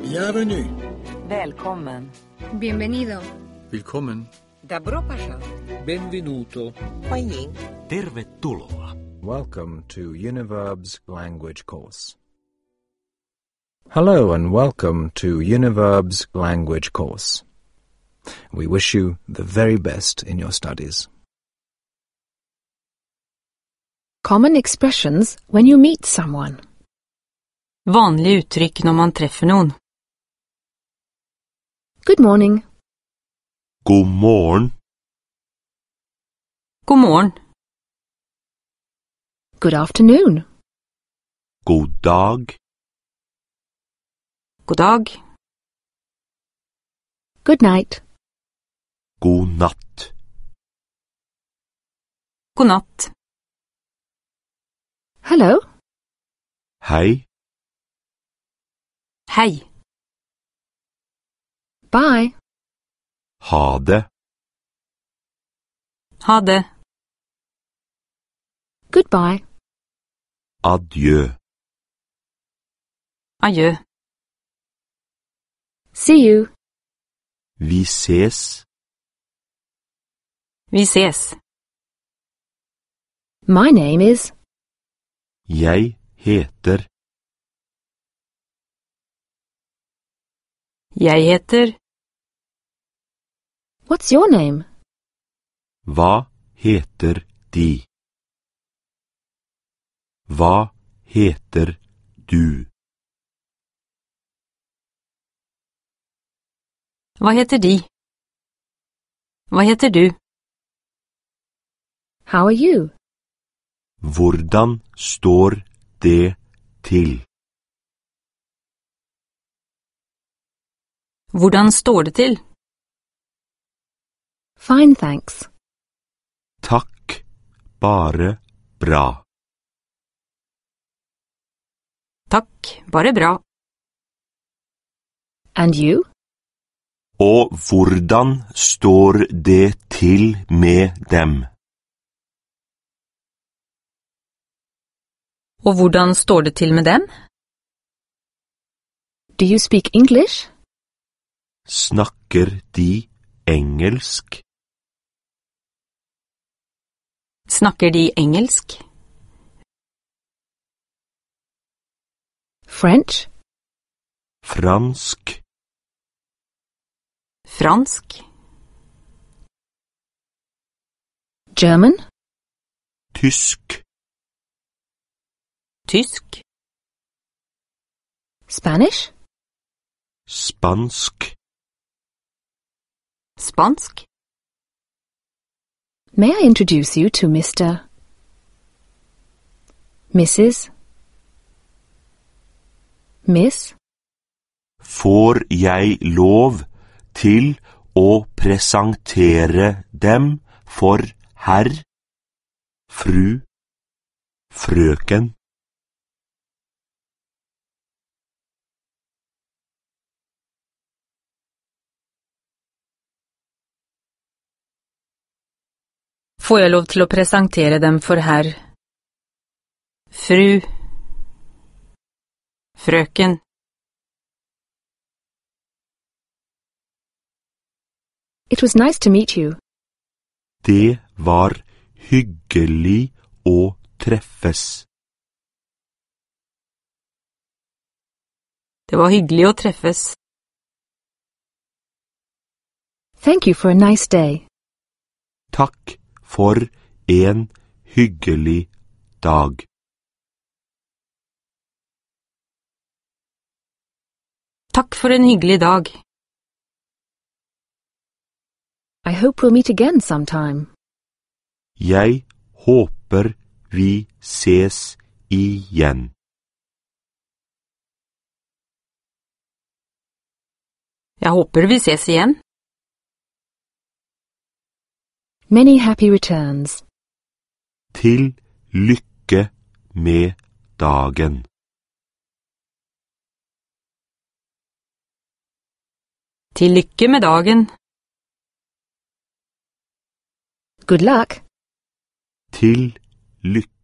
Bienvenue. Välkommen. Bienvenido. Willkommen. Добро пожаловать. Benvenuto. 欢迎. Tervetuloa. Welcome to Univerb's language course. Hello and welcome to Univerb's language course. We wish you the very best in your studies. Common expressions when you meet someone. Vanlige uttryck når man treffer noen. Good morning. God morgen. God morgen. Good afternoon. God dag. God dag. Good night. God natt. God natt. Hello. Hei. Hei. Bye. Ha det. Ha det. Goodbye. Adjø. Adjø. See you. Vi ses. Vi ses. My name is. Jeg heter. Jeg heter. What's your name? Hva heter De? Hva heter du? Hva heter De? Hva heter du? How are you? Hvordan står det til? Hvordan står det til? Fine, thanks. Takk, bare bra. Takk, bare bra. And you? Og hvordan står det til med dem? Og hvordan står det til med dem? Do you speak English? Snakker de engelsk? Snakker de engelsk? French? Fransk? Fransk? German? Tysk? Tysk? Spanish? Spansk? Spansk? May I introduce you to Mr. Mrs. Miss? Får jeg lov til å presentere dem for herr, fru, frøken? Får jeg lov til å presentere dem for herr, fru, frøken? It was nice to meet you. Det var hyggelig å treffes. Det var hyggelig å treffes. Thank you for a nice day. Takk for en hyggelig dag. Takk for en hyggelig dag. I hope we'll meet again sometime. Jeg håper vi ses igjen. Jeg håper vi ses igjen. Many happy returns. Til lykke med dagen. Til lykke med dagen. Good luck. Til lykke.